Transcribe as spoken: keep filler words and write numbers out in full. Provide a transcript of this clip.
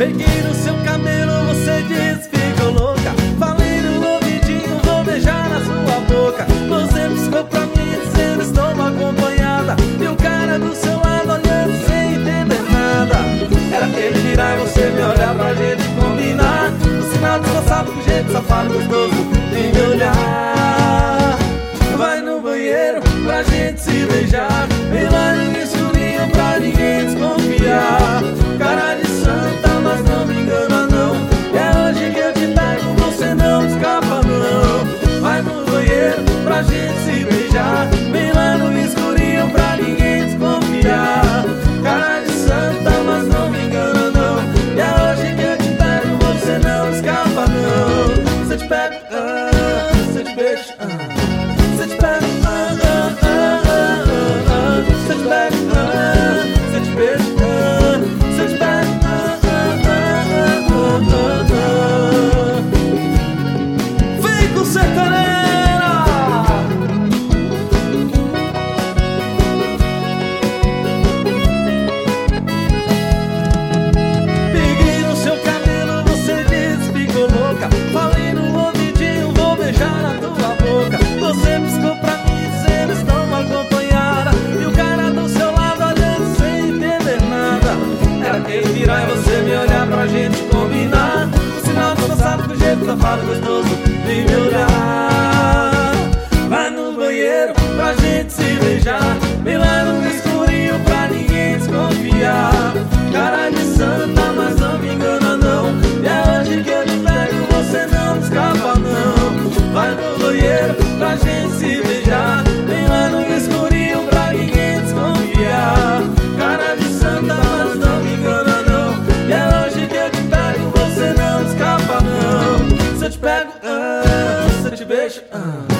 Peguei no seu cabelo, você diz ficou louca. Falei no ouvidinho, vou beijar na sua boca. Você piscou pra mim dizendo estou acompanhada. E o cara do seu lado olhando sem entender nada. Era ele virar e você me olhar pra gente combinar. No sinal descansado com jeito safado gostoso de me olhar. Vai no banheiro pra gente se beijar. Vem lá no escurinho pra ninguém desconfiar. Cara de santa, mas não me engana não. É hoje que eu te pego, você não escapa não. Vai no banheiro pra gente se beijar. Vem lá no escurinho pra ninguém desconfiar. Cara de santa, mas não me engana não. É hoje que eu te pego, você não escapa não. Se eu te pego, ah, se eu te beijo, ah. Se eu te pego, ah, ah, ah, ah, ah. Se eu te pego, ah, se eu te beijo, ah. Se eu te pego, ah, ah, ah, ah, ah, ah. Vem com sertaneira. Peguei no seu cabelo, você disse ficou louca. Falei no ouvidinho, vou beijar na tua boca. Você piscou pra mim dizendo estou acompanhada. E o cara do seu lado olhando sem entender nada. Era ele virar e você me olhar pra gente combinar. No sinal descansado com jeito safado gostoso de me olhar. Vai no banheiro pra gente se beijar. Vem lá no escurinho pra ninguém desconfiar. Cara de santa, mas não me engana não. E é hoje que eu te pego, você não escapa não. Vai no banheiro pra gente se beijar. Vem lá no escurinho pra ninguém desconfiar. Cara de santa, mas não me engana não. E é hoje que eu te pego, você não escapa não. Se eu te pego, ah, se eu te beijo, ah.